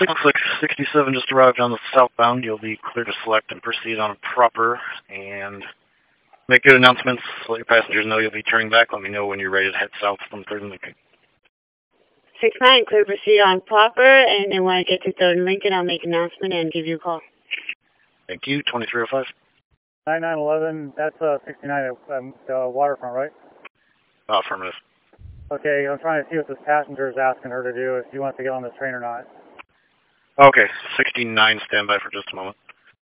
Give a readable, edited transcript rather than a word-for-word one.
6667 just arrived on the southbound. You'll be clear to select and proceed on proper and make good announcements. Let your passengers know you'll be turning back. Let me know when you're ready to head south from 3rd and Lincoln. 69, clear to proceed on proper, and then when I get to 3rd and Lincoln, I'll make an announcement and give you a call. Thank you. 2305. 9911, that's 69 the waterfront, right? Affirmative. Okay, I'm trying to see what this passenger is asking her to do, if she wants to get on this train or not. Okay, 69, stand by for just a moment.